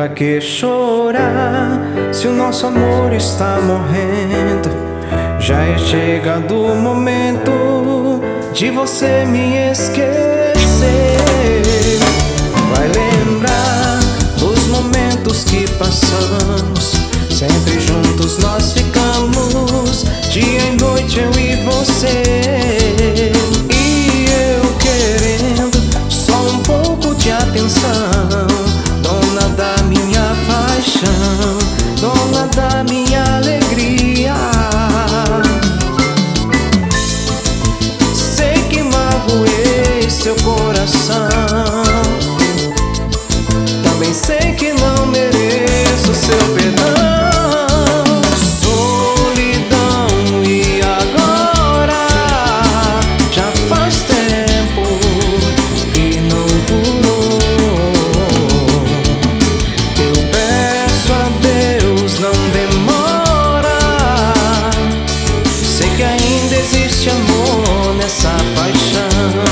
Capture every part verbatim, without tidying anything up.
Pra que chorar se o nosso amor está morrendo? Já é chegado o momento de você me esquecer. Vai lembrar dos momentos que passamos, sempre juntos nós ficamos, dia e noite eu e você. E eu querendo só um pouco de atenção, dona da minha paixão, dona da minha alegria. Sei que magoei seu coração, também sei que não mereço seu perdão. Solidão, e agora? Já faz tempo que não curou. Eu peço a Deus, não demora. Sei que ainda existe amor nessa paixão.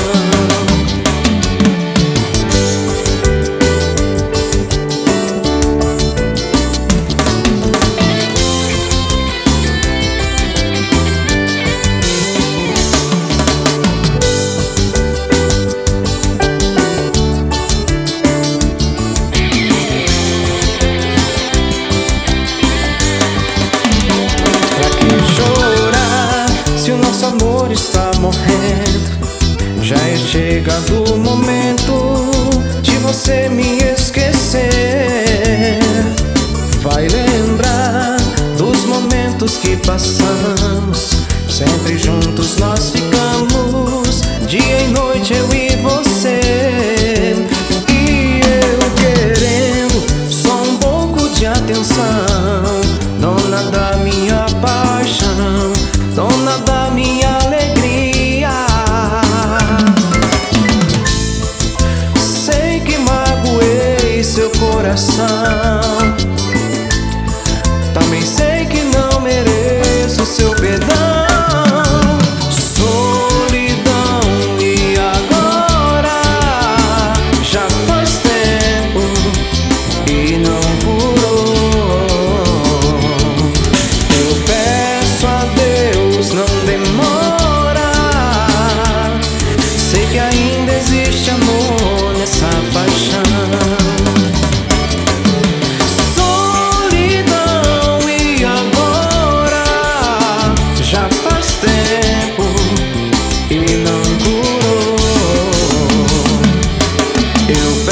Nosso amor está morrendo, já é chegado o momento de você me esquecer. Vai lembrar dos momentos que passamos, sempre juntos nós ficamos, dia e noite eu e você. E eu querendo só um pouco de atenção, dona da minha paixão, dona da minha alegria. Sei que magoei seu coração, também sei que não mereço seu perdão. Solidão, e agora? Já faz tempo e não curou. Eu peço a Deus, não demora. Sei que ainda existe amor nessa paixão. Solidão, e agora? Já faz tempo e não curou. Eu